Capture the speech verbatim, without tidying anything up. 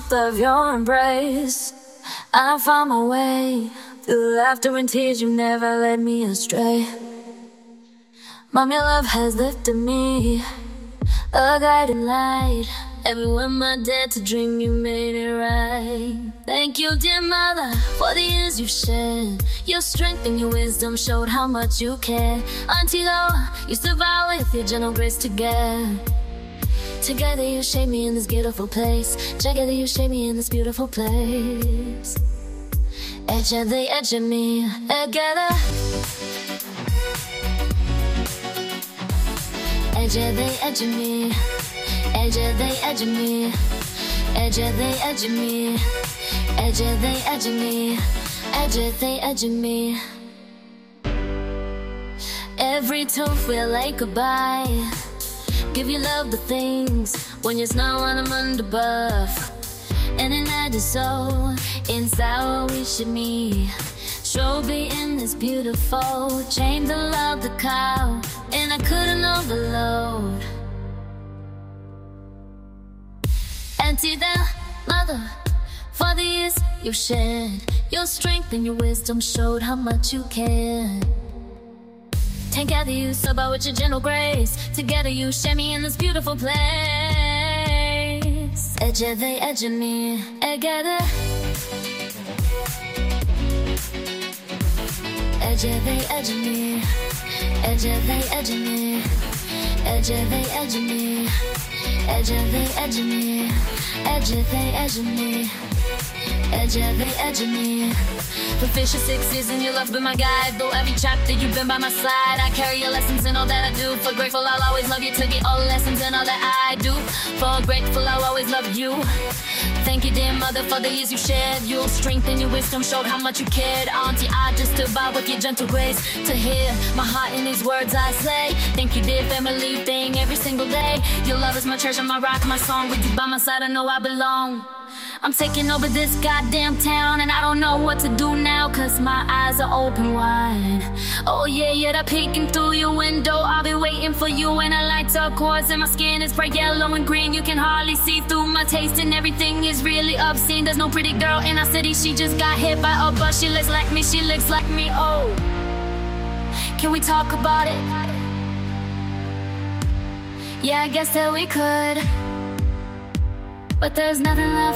warmth of your embrace. I found my way through laughter and tears. You never led me astray. Mom, your love has lifted me, a guiding light. Everywhere my dad to dream, you made it right. Thank you, dear mother, for the years you shed. Your strength and your wisdom showed how much you care. Auntie Loa, you survived with your gentle grace together. Together you shape me in this beautiful place. Together you shape me in this beautiful place. Edge of the edge of me, together. Edge of the edge of me, edge of the edge of me, edge of the edge of me, edge of the edge of me, edge of the edge of me. Every tooth will like goodbye. Give your love the things when you're snow and I'm under buff. And in that is so inside what we should meet. Trophy in this beautiful chain to love the cow, and I couldn't overload. Auntie the mother, for the years you shed. Your strength and your wisdom showed how much you care. Together you survive with your gentle grace. Together you share me in this beautiful place. Edge of the edge of me, together. Edge of the edge of me, edge of the edge of me, edge of the edge of me, edge of the edge of me, edge of the edge of me, edge of the edge of me. For fish of six years and your love been my guide. Though every chapter you've been by my side, I carry your lessons in all that I do. For grateful I'll always love you to get all the lessons in all that I do. For grateful I'll always love you. Thank you, dear mother, for the years you shared. Your strength and your wisdom showed how much you cared. Auntie, I just stood by with your gentle grace. To hear my heart in these words I say. Thank you, dear family thing, every single day. Your love is my treasure, my rock, my song. With you by my side, I know I belong. I'm taking over this goddamn town, and I don't know what to do now, cause my eyes are open wide. Oh yeah, yeah, they're peeking through your window. I'll be waiting for you when the lights are turquoise and my skin is bright yellow and green. You can hardly see through my taste, and everything is really obscene. There's no pretty girl in our city, she just got hit by a bus. She looks like me, she looks like me, oh. Can we talk about it? Yeah, I guess that we could, but there's nothing left.